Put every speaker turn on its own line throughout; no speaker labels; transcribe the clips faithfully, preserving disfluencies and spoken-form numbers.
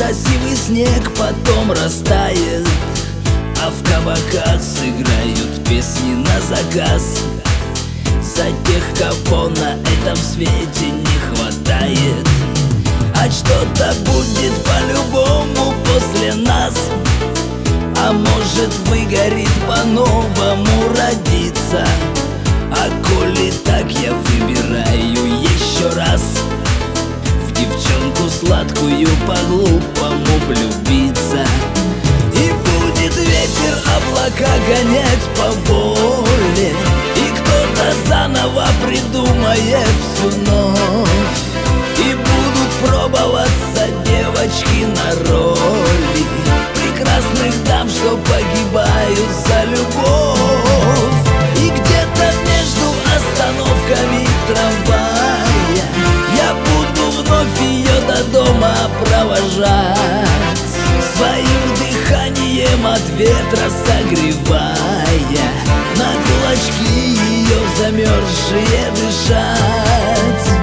красивый снег потом растает, а в кабаках сыграют песни на заказ. За тех, кого на этом свете не хватает. А что-то будет по-любому после нас, а может выгорит по-новому родиться. А коли так, я выбираю еще раз в девчонку сладкую по-глупому влюбиться. И будет ветер облака гонять по воле, и кто-то заново придумает всю ночь. И будут пробоваться девочки на роли прекрасных дам, что погибают за любовь. И где-то между остановками трамвая я буду вновь ее до дома провожать, своим дыханием от ветра согревая на кулачки ее замерзшие дышать.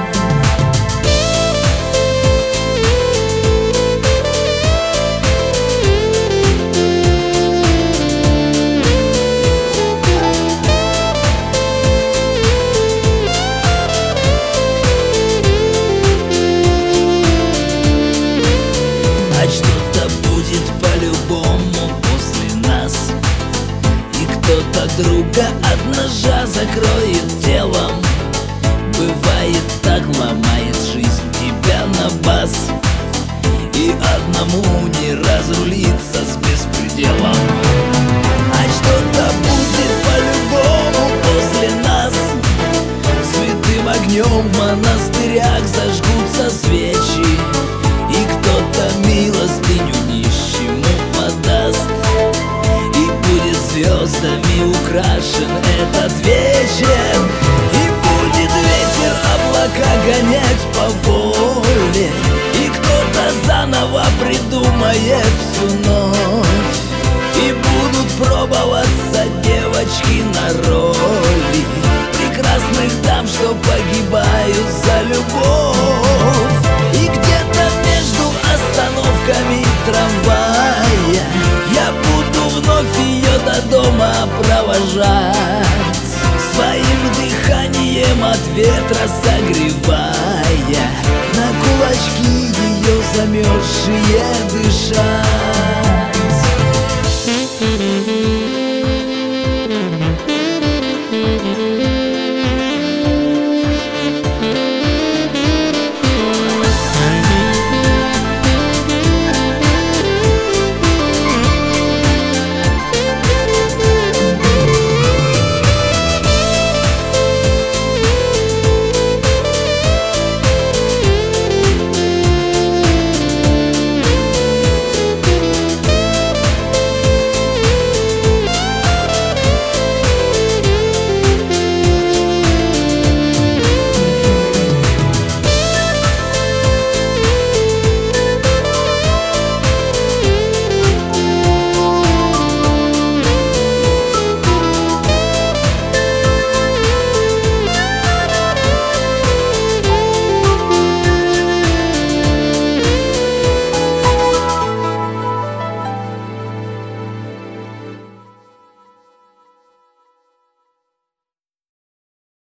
А что-то будет по-любому после нас, и кто-то друга от ножа закроет телом. Бывает так, ломает жизнь тебя на бас, и одному не разрулиться с беспределом. А что-то будет по-любому после нас, святым огнем в монастырях зажгутся свечи, и кто-то милостыню нищему подаст, и будет звездами украшен этот вечер. И будет ветер облака гонять по воле, и кто-то заново придумает всю ночь. И будут пробоваться девочки на роли прекрасных дам, что погибают за любовь. И где-то между остановками трамвая я буду вновь ее до дома провожать, своим дыханием от ветра согревая на кулачки ее замерзшие дышать.